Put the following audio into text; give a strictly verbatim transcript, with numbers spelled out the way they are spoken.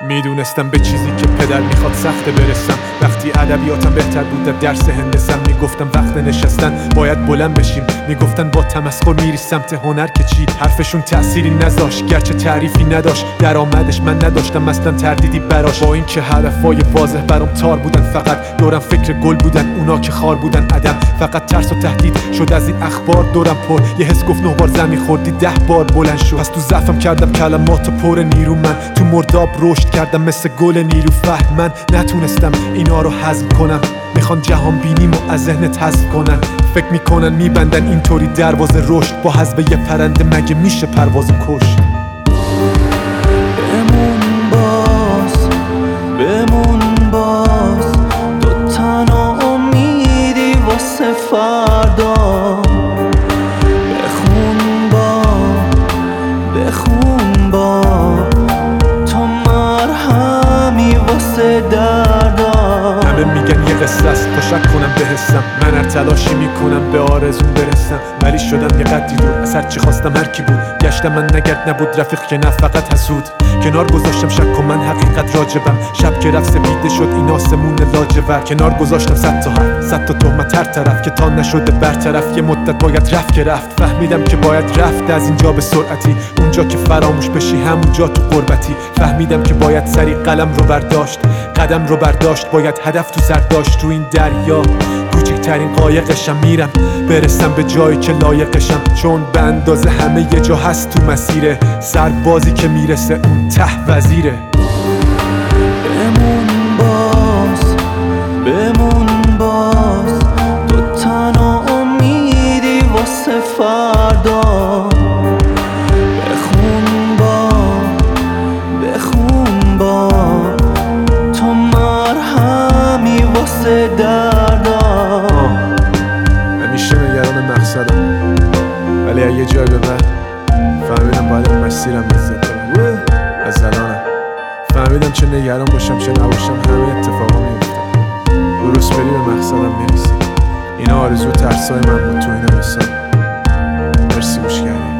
میدونستم به چیزی که پدر میخواد سخته برسم. وقتی ادبیاتم بهتر بود در درس هندسم، میگفتم وقت نشستن باید بلند بشیم. میگفتن با تمسخر میری سمت هنر که چی؟ حرفشون تأثیری نذاشت گرچه تعریفی نداشت. درآمدش من نداشتم اصلا تردیدی براش. با اینکه حرفای واضح برام تار بودن، فقط دورم فکر گل بودن، اونا که خار بودن عدم. فقط ترس و تهدید شد از این اخبار دورم پر. یه حس گفت نه بار زمین خوردی ده بار بلند شد. از تو ضعفم کردم کلمات پر نیرو، من تو مرداب رشد کردم مثل گل نیلو فهم. من نتونستم اینا رو هضم کنم، میخوان جهان بینیمو از ذهنت حذف کنن. فکر میکنن میبندن اینطوری دروازه رشد، با حذف یه پرنده مگه میشه پرواز کشت؟ بمون باز بمون باز، تو تنها امیدی واسه فردا. بخون با بخون با تو مرهمی واسه دردا. همه میگن یه قصه است تا شک کنم به حسم. من هر تلاشی میکنم به آرزون برسم، ولی شدم یه قدری دور از هر چی خواستم هر کی بود. گشتم من نگرد نبود رفیق که نه فقط حسود. کنار گذاشتم شک و من حقیقت راجبم. شب که رفت سپیده شد این آسمون لاجورد. کنار گذاشتم صد تا حرف صد تا تهمت هر طرف که تا نشده برطرف. یه مدت باید رفت که رفت، فهمیدم که باید رفت از اینجا به سرعتی. اونجا که فراموش بشی همونجا تو غربتی. فهمیدم که باید سری قلم رو برداشت، قدم رو برداشت، باید هدف تو سر داشت. تو این دریا کوچکترین قایقشم، میرم برسم به جایی که لایقشم. چون به اندازه همه یه جا هست تو مسیره، سربازی که میرسه اون ته وزیره. بمون باز بمون باز، تو تنها امیدی واسه فردا. بخون با بخون با تو مرهمی واسه دردا. همیشه نگران مقصدم، ولی اگه یه جای به بعد فهمیدم باید مسیرم لذت ببرم. از الانم فهمیدم چه نگران باشم چه نباشم همه اتفاقا میفته. درست بری به مقصدم میرسی. اینا آرزو ترسای من بود، تو اینا مثال. مرسی گوش کردی.